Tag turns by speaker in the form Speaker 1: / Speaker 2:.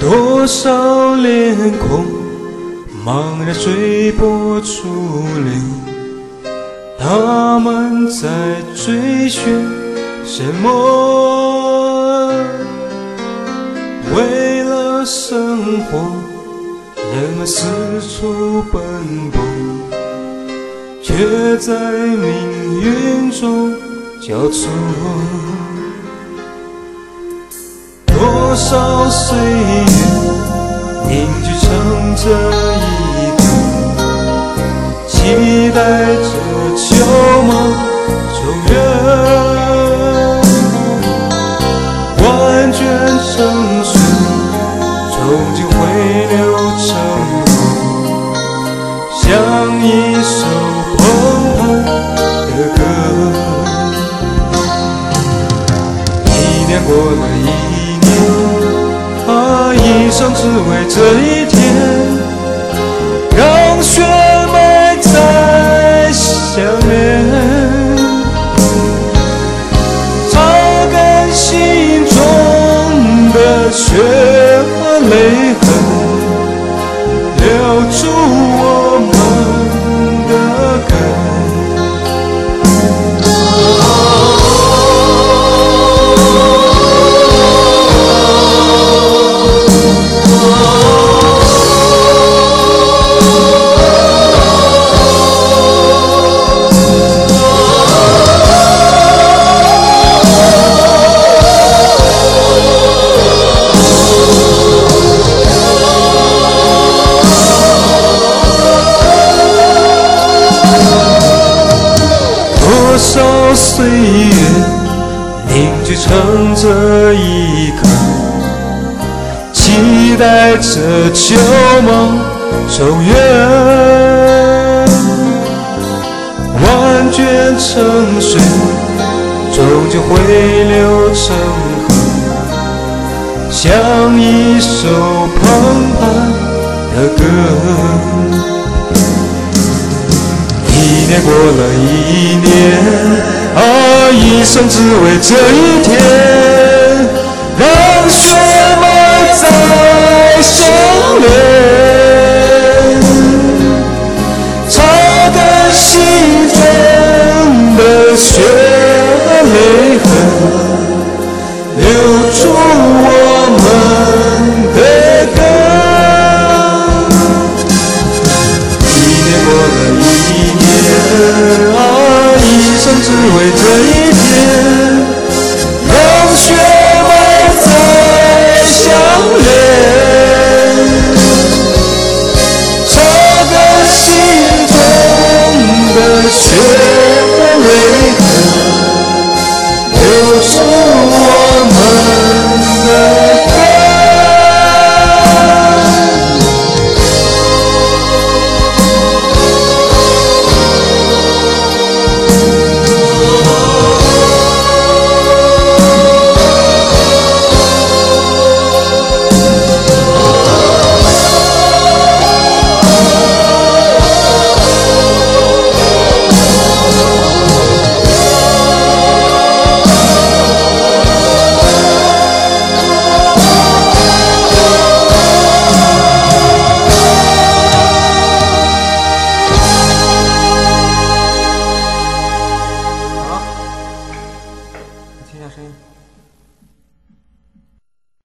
Speaker 1: 多少脸孔茫然随波逐流，他们在追寻什么？为了生活，人们四处奔波，却在命运中交错。多少岁月凝聚成这一刻，期待着秋梦重圆，万卷成书，终究会流成河，像一首澎湃的歌。一年过了一年，一生只为这一天，让血脉再相连，擦干心中的血和泪痕，留住我们的根。多少岁月凝聚成这一刻，期待着秋梦重圆，万卷成水，终究会流成河，像一首澎湃的歌。一年过了一年，一生只为这一天，让血脉再相连。